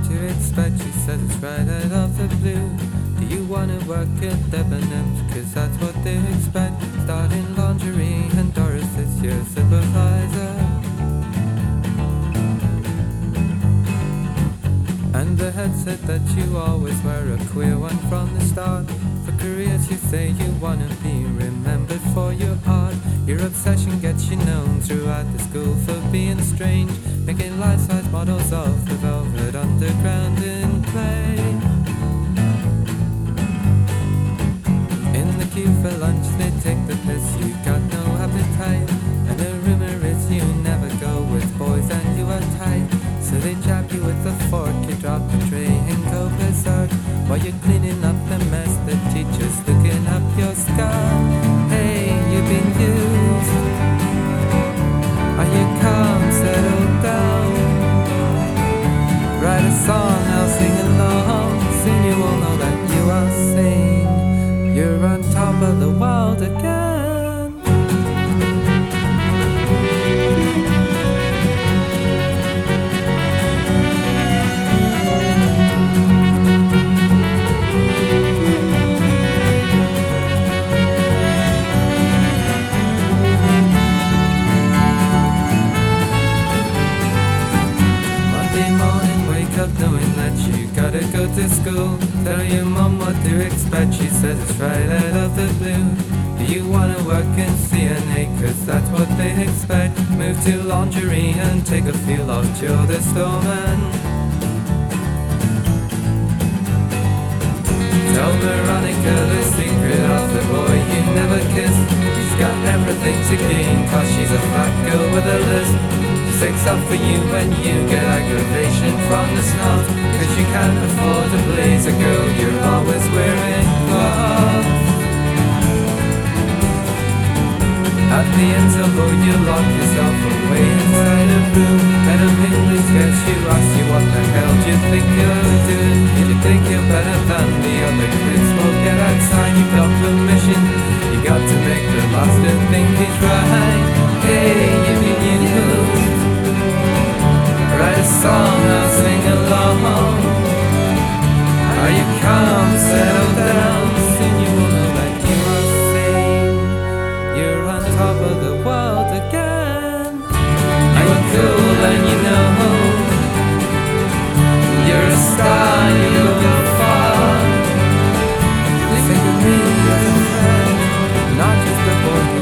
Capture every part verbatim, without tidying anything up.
do you expect? She says it's right out of the blue. Do you wanna work at Debenhams? Cause that's what they expect. Starting lingerie and Doris is your supervisor. And the head said that you always were a queer one from the start. For careers you say you wanna be remembered for your art. Your obsession gets you known throughout the school for being strange, making life-size models of the velvet underground in play. In the queue for lunch they take the piss, you got no appetite. And the rumor is you never go with boys and you are tight. So they jab you with a fork, you drop the tray and go berserk. While you're cleaning up the mess, the teacher's looking up your skirt. Hey, you've been used. Are you calm, settle down? Write a song, I'll sing along. Soon you will know that you are sane. You're on top of the world again. Knowing that you gotta go to school. Tell your mom what to expect, she says it's right out of the blue. Do you wanna work in C N A? Cause that's what they expect. Move to lingerie and take a feel of Joe the Stoneman. Tell Veronica the secret of the boy you never kissed. She's got everything to gain cause she's a fat girl with a lisp. Six up for you when you get aggravation from the snout. Cause you can't afford a blazer, girl, you're always wearing gloves. At the interval you lock yourself away inside a room. And a English gets you, asks you what the hell do you think you're doing. Do you think you're better than the other kids? Well get outside, you've got permission. You got to make the master think he's right. Hey, if you knew, write a song, I'll sing along. Are you calm, settle down? Soon you will know that you are sane. You're on top of the world again. You're cool and you know you're a star, you're going far. Think of me as a friend, not just a boy who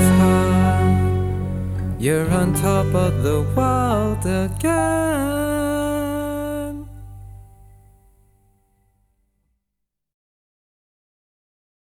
plays guitar. You're on top of the world again.